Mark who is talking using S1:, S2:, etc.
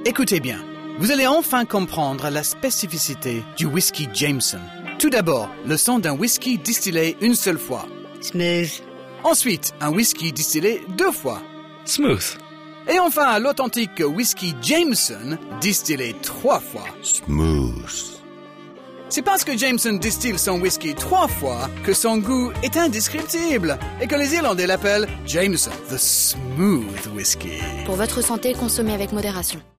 S1: Écoutez bien, vous allez enfin comprendre la spécificité du whisky Jameson. Tout d'abord, le son d'un whisky distillé une seule fois.
S2: Smooth.
S1: Ensuite, un whisky distillé 2 fois.
S3: Smooth.
S1: Et enfin, l'authentique whisky Jameson distillé 3 fois.
S4: Smooth.
S1: C'est parce que Jameson distille son whisky 3 fois que son goût est indescriptible et que les Irlandais l'appellent Jameson, the smooth whisky.
S5: Pour votre santé, consommez avec modération.